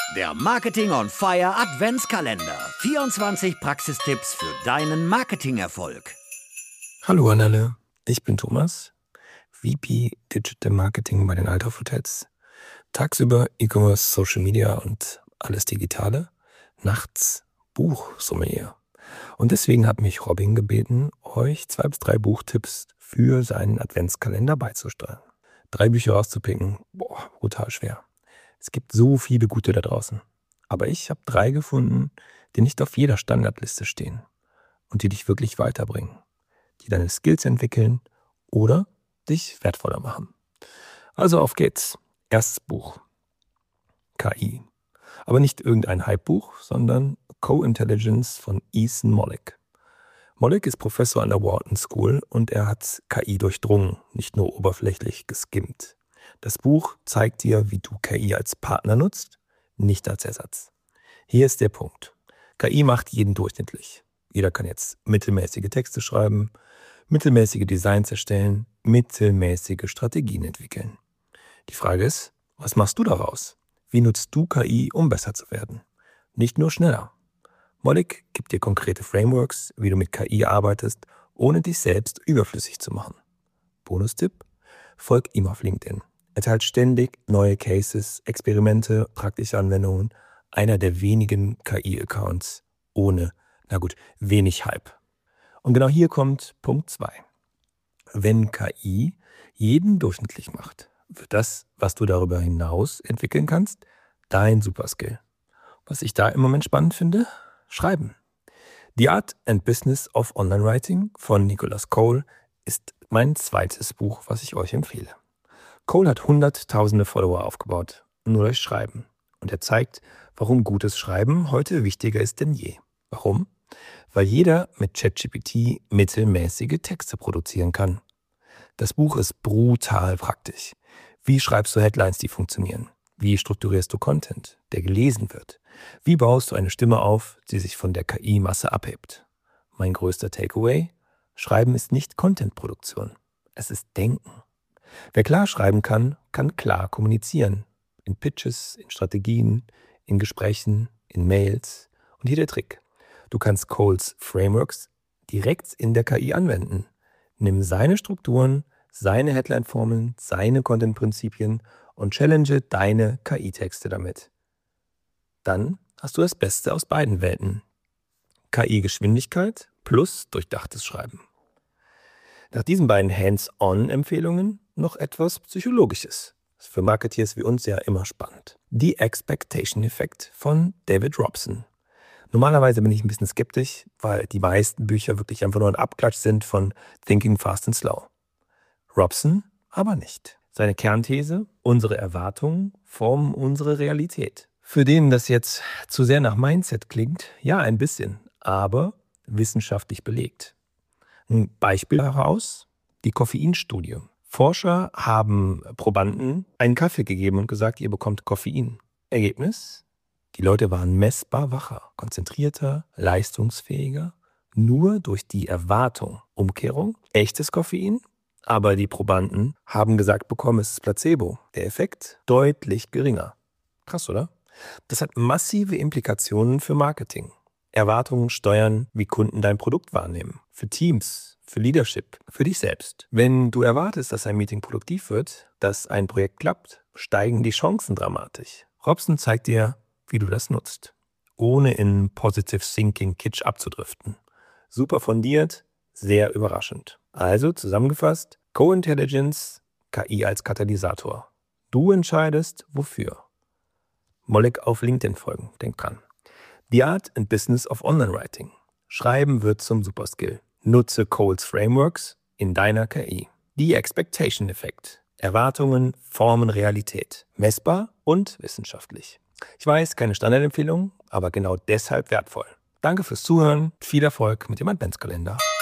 Der Marketing on Fire Adventskalender. 24 Praxistipps für deinen Marketingerfolg. Hallo an alle, ich bin Thomas, VP Digital Marketing bei den Althoff Hotels. Tagsüber E-Commerce, Social Media und alles Digitale. Nachts Buchsommelier. Und deswegen hat mich Robin gebeten, euch 2 bis 3 Buchtipps für seinen Adventskalender beizusteuern. 3 Bücher rauszupicken, brutal schwer. Es gibt so viele gute da draußen. Aber ich habe 3 gefunden, die nicht auf jeder Standardliste stehen und die dich wirklich weiterbringen, die deine Skills entwickeln oder dich wertvoller machen. Also auf geht's. Erstes Buch. KI. Aber nicht irgendein Hype-Buch, sondern Co-Intelligence von Ethan Mollick. Mollick ist Professor an der Wharton School und er hat KI durchdrungen, nicht nur oberflächlich geskimmt. Das Buch zeigt dir, wie du KI als Partner nutzt, nicht als Ersatz. Hier ist der Punkt. KI macht jeden durchschnittlich. Jeder kann jetzt mittelmäßige Texte schreiben, mittelmäßige Designs erstellen, mittelmäßige Strategien entwickeln. Die Frage ist, was machst du daraus? Wie nutzt du KI, um besser zu werden? Nicht nur schneller. Mollick gibt dir konkrete Frameworks, wie du mit KI arbeitest, ohne dich selbst überflüssig zu machen. Bonustipp: Folg ihm auf LinkedIn. Er teilt ständig neue Cases, Experimente, praktische Anwendungen. Einer der wenigen KI-Accounts ohne, wenig Hype. Und genau hier kommt Punkt 2. Wenn KI jeden durchschnittlich macht, wird das, was du darüber hinaus entwickeln kannst, dein Superskill. Was ich da im Moment spannend finde? Schreiben. The Art and Business of Online Writing von Nicholas Cole ist mein zweites Buch, was ich euch empfehle. Cole hat hunderttausende Follower aufgebaut, nur durch Schreiben. Und er zeigt, warum gutes Schreiben heute wichtiger ist denn je. Warum? Weil jeder mit ChatGPT mittelmäßige Texte produzieren kann. Das Buch ist brutal praktisch. Wie schreibst du Headlines, die funktionieren? Wie strukturierst du Content, der gelesen wird? Wie baust du eine Stimme auf, die sich von der KI-Masse abhebt? Mein größter Takeaway: Schreiben ist nicht Contentproduktion. Es ist Denken. Wer klar schreiben kann, kann klar kommunizieren. In Pitches, in Strategien, in Gesprächen, in Mails. Und hier der Trick: Du kannst Coles Frameworks direkt in der KI anwenden. Nimm seine Strukturen, seine Headline-Formeln, seine Content-Prinzipien und challenge deine KI-Texte damit. Dann hast du das Beste aus beiden Welten. KI-Geschwindigkeit plus durchdachtes Schreiben. Nach diesen beiden Hands-on-Empfehlungen noch etwas Psychologisches. Das ist für Marketeers wie uns ja immer spannend. The Expectation Effect von David Robson. Normalerweise bin ich ein bisschen skeptisch, weil die meisten Bücher wirklich einfach nur ein Abklatsch sind von Thinking Fast and Slow. Robson aber nicht. Seine Kernthese: Unsere Erwartungen formen unsere Realität. Für den das jetzt zu sehr nach Mindset klingt, ja, ein bisschen, aber wissenschaftlich belegt. Ein Beispiel daraus: die Koffeinstudie. Forscher haben Probanden einen Kaffee gegeben und gesagt, ihr bekommt Koffein. Ergebnis: Die Leute waren messbar wacher, konzentrierter, leistungsfähiger, nur durch die Erwartung. Umkehrung: echtes Koffein, aber die Probanden haben gesagt bekommen, es ist Placebo. Der Effekt deutlich geringer. Krass, oder? Das hat massive Implikationen für Marketing. Erwartungen steuern, wie Kunden dein Produkt wahrnehmen. Für Teams, für Leadership, für dich selbst. Wenn du erwartest, dass ein Meeting produktiv wird, dass ein Projekt klappt, steigen die Chancen dramatisch. Robson zeigt dir, wie du das nutzt, ohne in Positive Thinking Kitsch abzudriften. Super fundiert, sehr überraschend. Also zusammengefasst: Co-Intelligence, KI als Katalysator. Du entscheidest, wofür. Mollick auf LinkedIn folgen, denk dran. The Art and Business of Online Writing. Schreiben wird zum Superskill. Nutze Coles Frameworks in deiner KI. The Expectation Effect. Erwartungen formen Realität. Messbar und wissenschaftlich. Ich weiß, keine Standardempfehlung, aber genau deshalb wertvoll. Danke fürs Zuhören. Viel Erfolg mit dem Adventskalender.